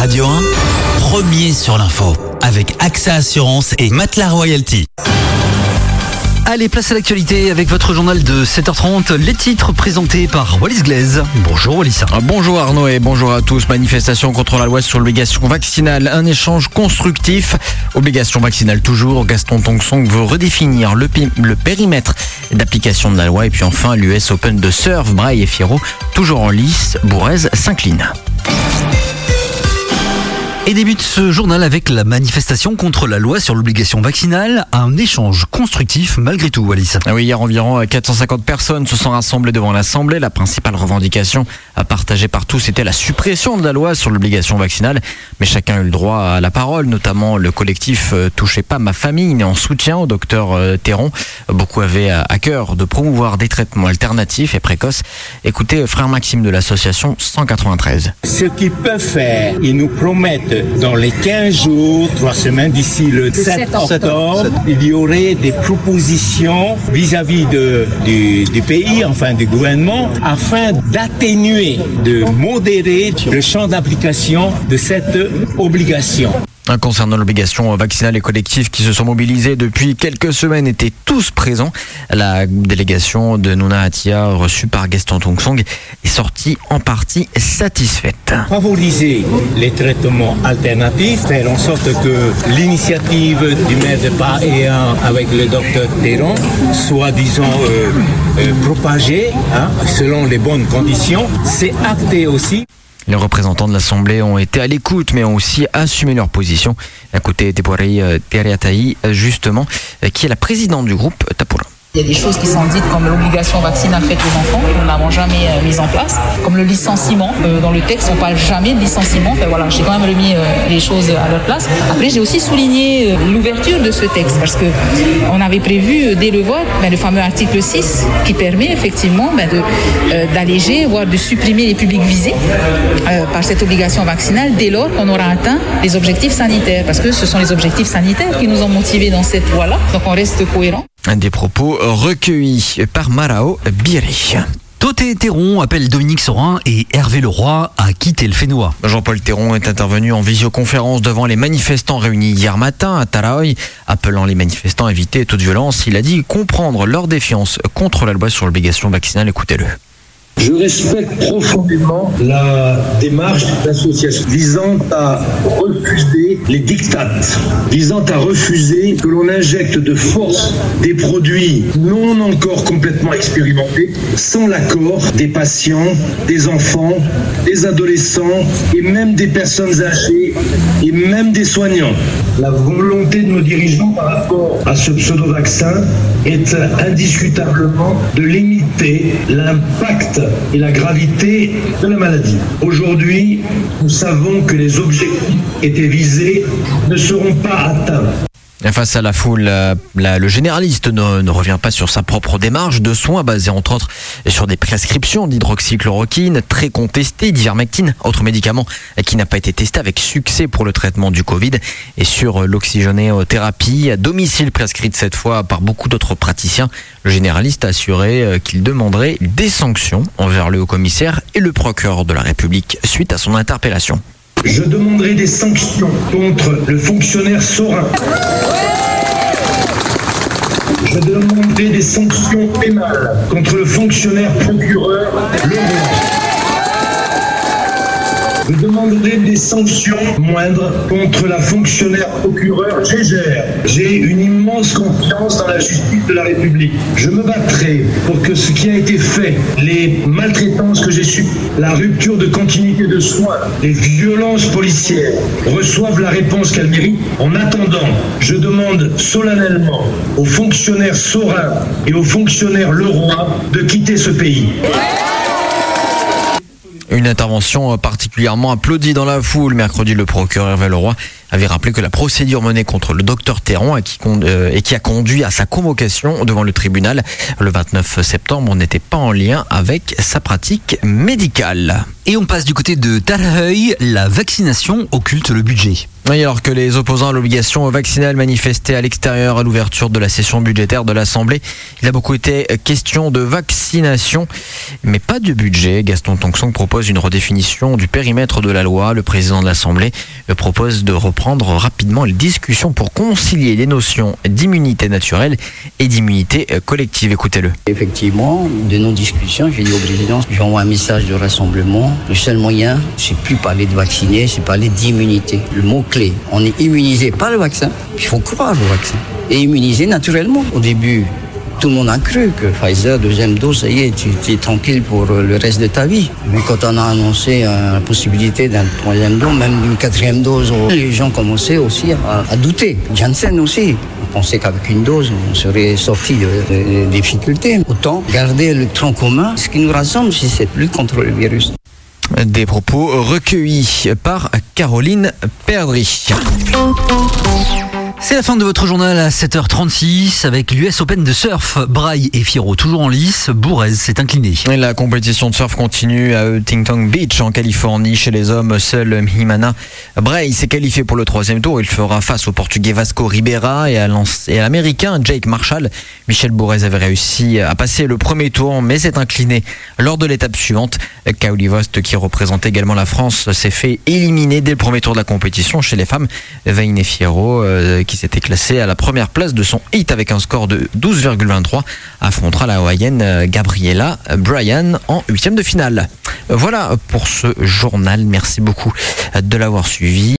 Radio 1, premier sur l'info, avec AXA Assurance et Matelas Royalty. Allez, place à l'actualité avec votre journal de 7h30. Les titres présentés par Wallis Glaise. Bonjour Wallis. Bonjour Arnaud et bonjour à tous. Manifestation contre la loi sur l'obligation vaccinale. Un échange constructif. Obligation vaccinale toujours. Gaston Tong-Song veut redéfinir le périmètre d'application de la loi. Et puis enfin, l'US Open de surf. Braille et Fierro, toujours en lice. Bourrez s'incline. Et débute ce journal avec la manifestation contre la loi sur l'obligation vaccinale. Un échange constructif malgré tout, Wallis. Oui, hier environ 450 personnes se sont rassemblées devant l'Assemblée. La principale revendication partagée par tous était la suppression de la loi sur l'obligation vaccinale. Mais chacun a eu le droit à la parole, notamment le collectif Touchez pas ma famille, né en soutien au docteur Théron. Beaucoup avaient à cœur de promouvoir des traitements alternatifs et précoces. Écoutez frère Maxime de l'association 193. Ce qu'ils peuvent faire, ils nous promettent dans les 15 jours, 3 semaines, d'ici le 7 octobre, il y aurait des propositions vis-à-vis du pays, enfin du gouvernement, afin d'atténuer, de modérer le champ d'application de cette obligation. Concernant l'obligation vaccinale, les collectifs qui se sont mobilisés depuis quelques semaines étaient tous présents. La délégation de Nouna Atia, reçue par Gaston Tong-Song, est sortie en partie satisfaite. Favoriser les traitements alternatifs, faire en sorte que l'initiative du maire de Pahéan avec le docteur Théron soit, disons, propagée selon les bonnes conditions. C'est acté aussi. Les représentants de l'Assemblée ont été à l'écoute, mais ont aussi assumé leur position. À côté Teporei Teriataï, justement, qui est la présidente du groupe Tapura. Il y a des choses qui sont dites comme l'obligation vaccinale faite aux enfants, que nous n'avons jamais mise en place, comme le licenciement. Dans le texte, on ne parle jamais de licenciement. Enfin, voilà, j'ai quand même remis les choses à leur place. Après, j'ai aussi souligné l'ouverture de ce texte, parce qu'on avait prévu, dès le vote, le fameux article 6, qui permet effectivement d'alléger, voire de supprimer les publics visés par cette obligation vaccinale, dès lors qu'on aura atteint les objectifs sanitaires. Parce que ce sont les objectifs sanitaires qui nous ont motivés dans cette loi-là. Donc on reste cohérent. Des propos recueillis par Marao Biri. Toté Théron appelle Dominique Sorin et Hervé Leroy à quitter le Fénois. Jean-Paul Théron est intervenu en visioconférence devant les manifestants réunis hier matin à Taraoi. Appelant les manifestants à éviter toute violence, il a dit comprendre leur défiance contre la loi sur l'obligation vaccinale. Écoutez-le. Je respecte profondément la démarche de l'association visant à refuser les dictates, visant à refuser que l'on injecte de force des produits non encore complètement expérimentés sans l'accord des patients, des enfants, des adolescents et même des personnes âgées et même des soignants. La volonté de nos dirigeants par rapport à ce pseudo-vaccin est indiscutablement de limiter l'impact et la gravité de la maladie. Aujourd'hui, nous savons que les objectifs qui étaient visés ne seront pas atteints. Face à la foule, le généraliste ne revient pas sur sa propre démarche de soins basée entre autres sur des prescriptions d'hydroxychloroquine très contestées, d'ivermectine, autre médicament qui n'a pas été testé avec succès pour le traitement du Covid, et sur l'oxygénothérapie à domicile prescrite cette fois par beaucoup d'autres praticiens. Le généraliste a assuré qu'il demanderait des sanctions envers le haut-commissaire et le procureur de la République suite à son interpellation. Je demanderai des sanctions contre le fonctionnaire Sorin. Je demanderai des sanctions pénales contre le fonctionnaire procureur Leroy. Je demanderai des sanctions moindres contre la fonctionnaire procureur Gégère. J'ai une immense confiance dans la justice de la République. Je me battrai pour que ce qui a été fait, les maltraitances que j'ai subies, la rupture de continuité de soins, les violences policières, reçoivent la réponse qu'elles méritent. En attendant, je demande solennellement aux fonctionnaires Sorin et aux fonctionnaires Leroy de quitter ce pays. Une intervention particulièrement applaudie dans la foule. Mercredi, le procureur Hervé Leroy avait rappelé que la procédure menée contre le docteur Théron et qui a conduit à sa convocation devant le tribunal le 29 septembre n'était pas en lien avec sa pratique médicale. Et on passe du côté de Tarheuil, la vaccination occulte le budget. Oui, alors que les opposants à l'obligation vaccinale manifestaient à l'extérieur à l'ouverture de la session budgétaire de l'Assemblée, il a beaucoup été question de vaccination, mais pas de budget. Gaston Tong-Song propose une redéfinition du périmètre de la loi. Le président de l'Assemblée propose de reprendre rapidement les discussions pour concilier les notions d'immunité naturelle et d'immunité collective. Écoutez-le. Effectivement, de nos discussions, j'ai dit au président, j'envoie un message de rassemblement. Le seul moyen, c'est plus parler de vacciner, c'est parler d'immunité. Le mot-clé, on est immunisé par le vaccin. Il faut croire au vaccin. Et immunisé naturellement. Au début, tout le monde a cru que Pfizer, deuxième dose, ça y est, tu es tranquille pour le reste de ta vie. Mais quand on a annoncé la possibilité d'un troisième dose, même d'une quatrième dose, les gens commençaient aussi à douter. Janssen aussi. On pensait qu'avec une dose, on serait sorti des difficultés. Autant garder le tronc commun. Ce qui nous rassemble, c'est cette lutte contre le virus. Des propos recueillis par Caroline Perdry. C'est la fin de votre journal à 7h36 avec l'US Open de surf. Braille et Fierro toujours en lice, Bourrez s'est incliné. Et la compétition de surf continue à Huntington Beach en Californie. Chez les hommes, seul Mimana Braille s'est qualifié pour le 3e tour. Il fera face au Portugais Vasco Ribeira et à l'Américain Jake Marshall. Michel Bourrez avait réussi à passer le 1er tour mais s'est incliné lors de l'étape suivante. Kaoli Vost, qui représente également la France, s'est fait éliminer dès le 1er tour de la compétition. Chez les femmes, Veine Fierro, qui s'était classée à la première place de son hit avec un score de 12,23, affrontera la Hawaïenne Gabriela Bryan en 8e de finale. Voilà pour ce journal. Merci beaucoup de l'avoir suivi.